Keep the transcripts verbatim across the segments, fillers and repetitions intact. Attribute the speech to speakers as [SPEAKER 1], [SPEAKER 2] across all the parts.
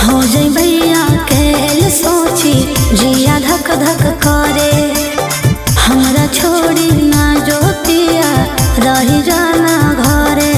[SPEAKER 1] हो जाई भैया के सोची जिया धक धक करे हमरा छोड़ी ना जोतिया रही जाना घरे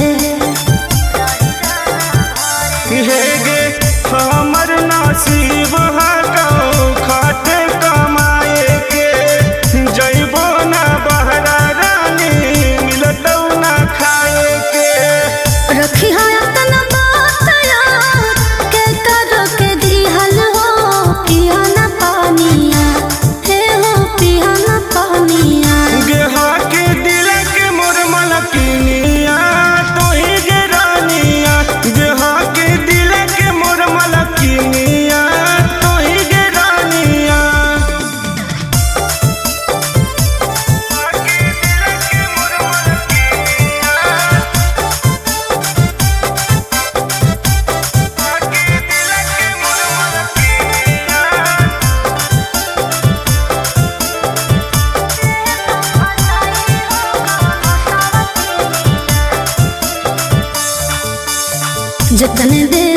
[SPEAKER 2] हेगे हमर नसीब खाते कमाए के जइबो ना बहरा रानी मिलतौ ना खाए के
[SPEAKER 1] रखी है अपना बात यार के कर के दिहल हो पिया ना पानिया हे हो पिया ना पानिया
[SPEAKER 2] गेहा के दिल के मोर मलकिनिया तो ही गे रानिया गेहा के दिल के मोर मलकिनिया तो ही गे रानिया
[SPEAKER 1] जतने दे